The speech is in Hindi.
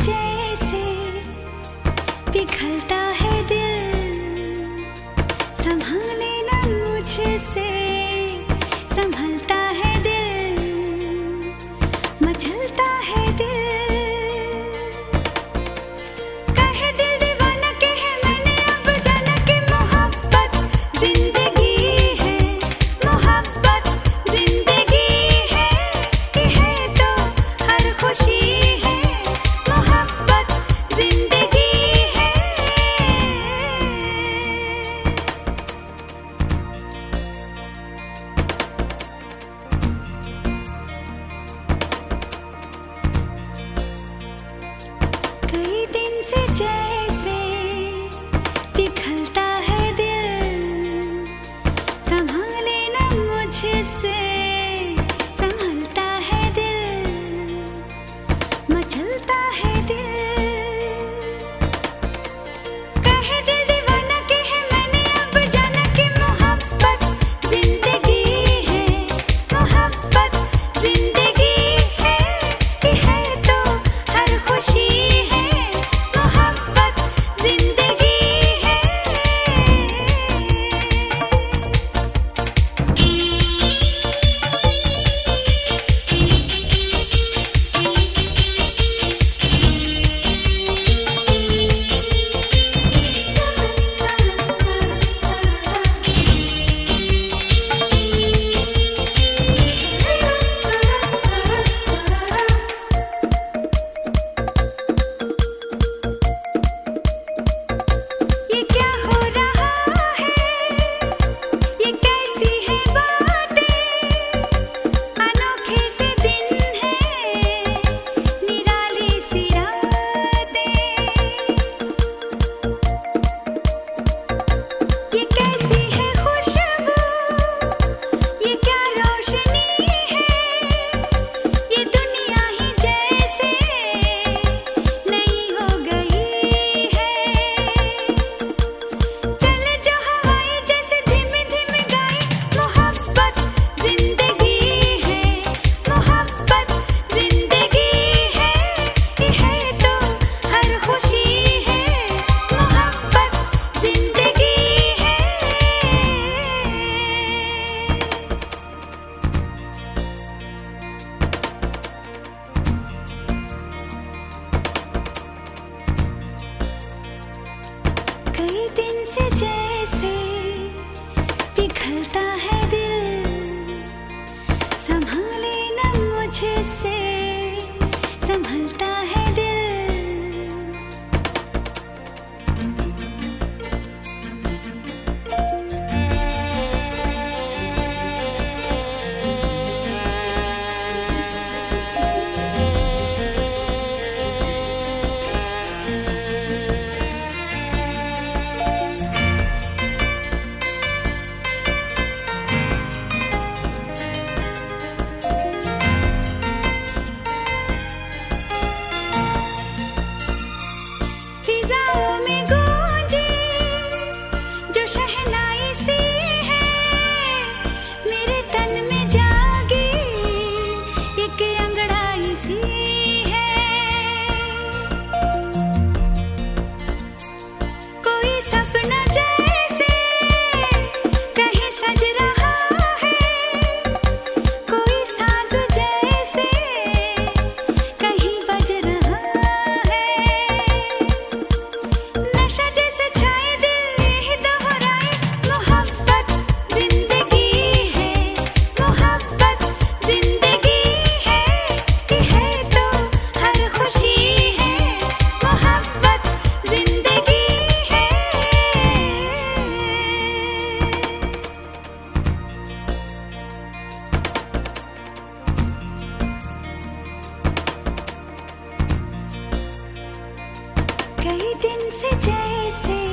जैसे पिघलता है दिल, संभाले ना मुझसे, संभलता है दिल, मचलता है दिल। कहे दिल दीवाना के है मैंने अब जाना कि मोहब्बत जिंदगी है, मोहब्बत जिंदगी है, कि है तो हर खुशी है, मोहब्बत जिंदगी है। कई दिन से जैसे पिघलता है दिल, संभाले ना मुझसे, संभलता है दिल, मचलता है दिल। कहे दिल दीवाना के है मैंने अब जाना कि मोहब्बत जिंदगी है, मोहब्बत जिंदगी है, कि है तो हर खुशी है, मोहब्बत जिंदगी है। ये क्या हो रहा है, ये कैसी है बातें, अनोखे से दिन है, निराली सी रातें। ये कैसी है खुशबू, ये क्या रोशनी है, ये दुनिया ही जैसे नई हो गई है। चले जो हवाएं जैसे धीमे धीमे गाए, मोहब्बत जिंदगी है, मोहब्बत जिंदगी है, कि है तो हर खुशी है, मोहब्बत जिंदगी है। कई दिन से जैसे पिघलता है दिल, संभाले ना मुझसे, संभलता है दिल। फिजाओं में गूंजे जो शहनाई सी है, मेरे तन में जागी एक अंगड़ाई सी है। कोई सपना जैसे कहीं सज रहा है, कोई साज जैसे कहीं बज रहा है। नशा जैसे छाए दिल ही दोहराए, मोहब्बत जिंदगी है, मोहब्बत जिंदगी है, कि है तो हर खुशी है, मोहब्बत जिंदगी है। कई दिन से जैसे